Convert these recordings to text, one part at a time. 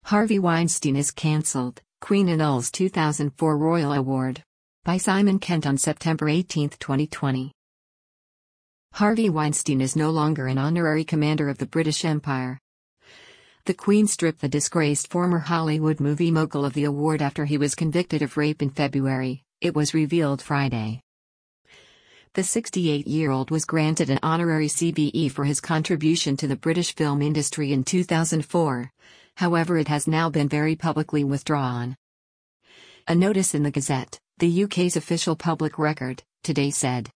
Harvey Weinstein is cancelled, Queen annuls 2004 Royal Award. By Simon Kent on September 18, 2020. Harvey Weinstein is no longer an honorary commander of the British Empire. The Queen stripped the disgraced former Hollywood movie mogul of the award after he was convicted of rape in February, it was revealed Friday. The 68-year-old was granted an honorary CBE for his contribution to the British film industry in 2004, however it has now been very publicly withdrawn. A notice in the Gazette, the UK's official public record, today said.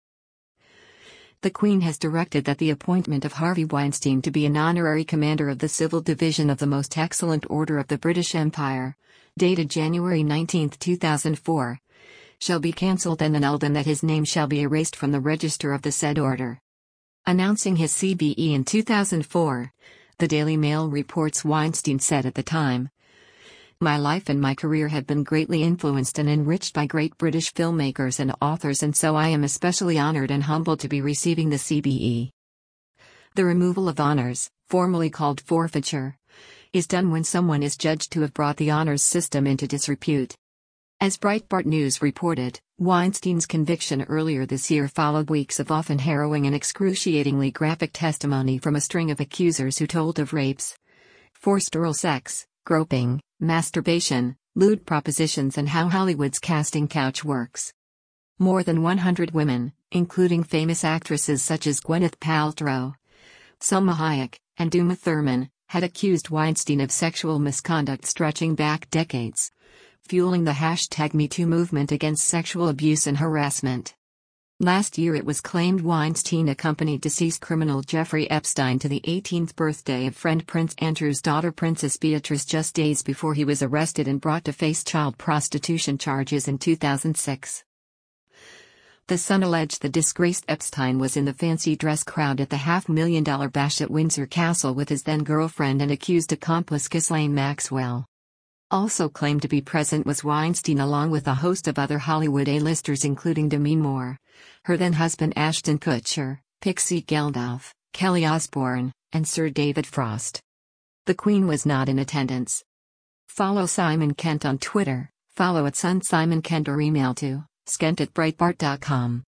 The Queen has directed that the appointment of Harvey Weinstein to be an honorary commander of the Civil Division of the Most Excellent Order of the British Empire, dated January 19, 2004, shall be cancelled and annulled, and that his name shall be erased from the register of the said order. Announcing his CBE in 2004, the Daily Mail reports Weinstein said at the time, "My life and my career have been greatly influenced and enriched by great British filmmakers and authors, and so I am especially honoured and humbled to be receiving the CBE. The removal of honours, formally called forfeiture, is done when someone is judged to have brought the honours system into disrepute." As Breitbart News reported, Weinstein's conviction earlier this year followed weeks of often harrowing and excruciatingly graphic testimony from a string of accusers who told of rapes, forced oral sex, groping, masturbation, lewd propositions, and how Hollywood's casting couch works. More than 100 women, including famous actresses such as Gwyneth Paltrow, Salma Hayek, and Uma Thurman, had accused Weinstein of sexual misconduct stretching back decades, fueling the #MeToo movement against sexual abuse and harassment. Last year it was claimed Weinstein accompanied deceased criminal Jeffrey Epstein to the 18th birthday of friend Prince Andrew's daughter Princess Beatrice just days before he was arrested and brought to face child prostitution charges in 2006. The Sun alleged the disgraced Epstein was in the fancy dress crowd at the $500,000 bash at Windsor Castle with his then-girlfriend and accused accomplice Ghislaine Maxwell. Also claimed to be present was Weinstein along with a host of other Hollywood A-listers including Demi Moore, her then-husband Ashton Kutcher, Pixie Geldof, Kelly Osbourne, and Sir David Frost. The Queen was not in attendance. Follow Simon Kent on Twitter, follow @SunSimonKent or email to skent@breitbart.com.